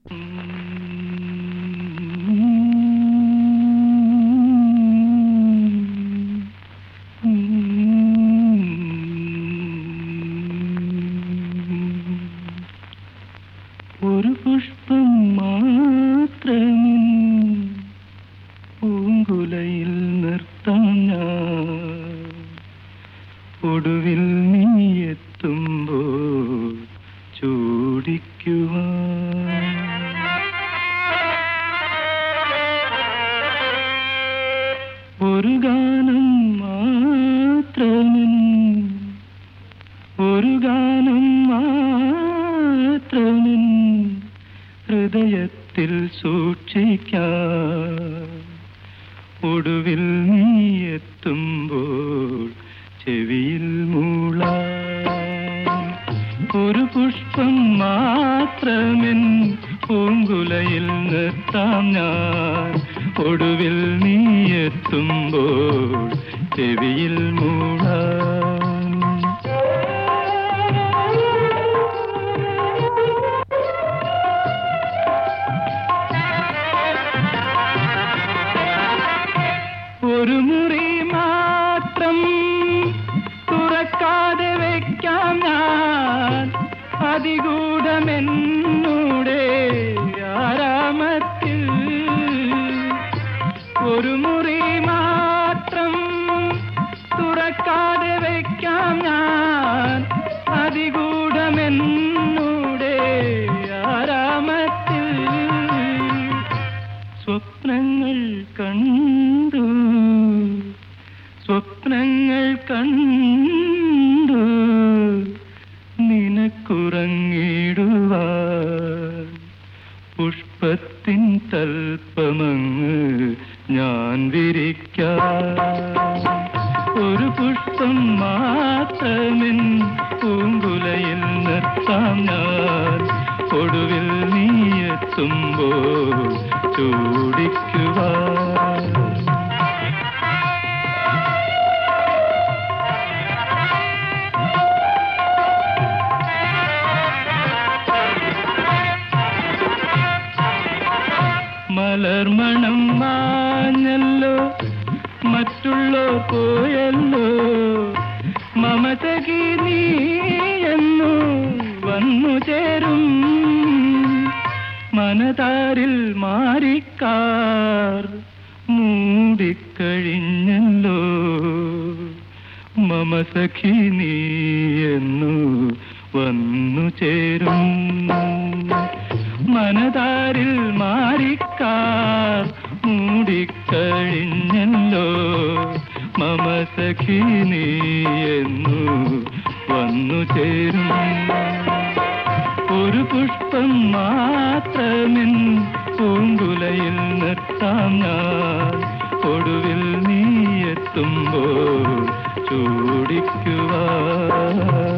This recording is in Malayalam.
ഒരു പുഷ്പം മാത്രമേ പൂങ്കുലയിൽ നിർത്താം ഞാൻ, ഒടുവിൽ നീ എത്തുമ്പോൾ ചൂടിക്കുവാൻ. ഒരു ഗാനം മാത്രമേ, ഒരു ഗാനം മാത്രമേ ഹൃദയത്തിൽ സൂക്ഷിക്കാം, ഒടുവിൽ നീ എത്തുമ്പോൾ ചെവിയിൽ മൂളാം. ഒരു പുഷ്പം മാത്രമേ പൂങ്കുലയിൽ നിർത്താം ഞാൻ, ഒടുവിൽ നീ എത്തുമ്പോൾ ചെവിയിൽ മൂളാം. ഒരു മുറി മാത്രം തുറക്കാതെ വയ്ക്കാം ഞാൻ, അതിഗൂഢമെന്നൂടെ ആരാമത്തിൽ. ഒരു മുറി മാത്രം തുറക്കാതെ വയ്ക്കാം ഞാൻ, അതിഗൂഢമെന്നൂടെ ആരാമത്തിൽ. സ്വപ്നങ്ങൾ കണ്ടു, സ്വപ്നങ്ങൾ കണ്ടു നിനക്കുറങ്ങിടുവാൻ, പുഷ്പത്തിൻ തൽപ്പമങ്ങ് ഞാൻ വിരിക്കാം. ഒരു പുഷ്പം മാത്രമേ പൂങ്കുലയിൽ നിർത്താം ഞാൻ, ഒടുവിൽ നീ എത്തുമ്പോൾ ചൂടിക്കുവാൻ. മലർമണം മാഞ്ഞല്ലോ, മറ്റുള്ളോർ പോയല്ലോ, മമതകി നീ എന്നു വന്നു ചേരും. മനതാരിൽ മാറിക്കാർ മൂടിക്കഴിഞ്ഞല്ലോ, മമസഖി നീ എന്നു വന്നു ചേരും. മനതാരിൽ മാറിക്കാർ മൂടിക്കഴിഞ്ഞല്ലോ, മമസഖി നീ എന്നു വന്നു ചേരും. ഒരു പുഷ്പം മാത്രമേ പൂങ്കുലയിൽ നിർത്താം ഞാൻ, ഒടുവിൽ നീ എത്തുമ്പോൾ ചൂടിക്കുവാൻ.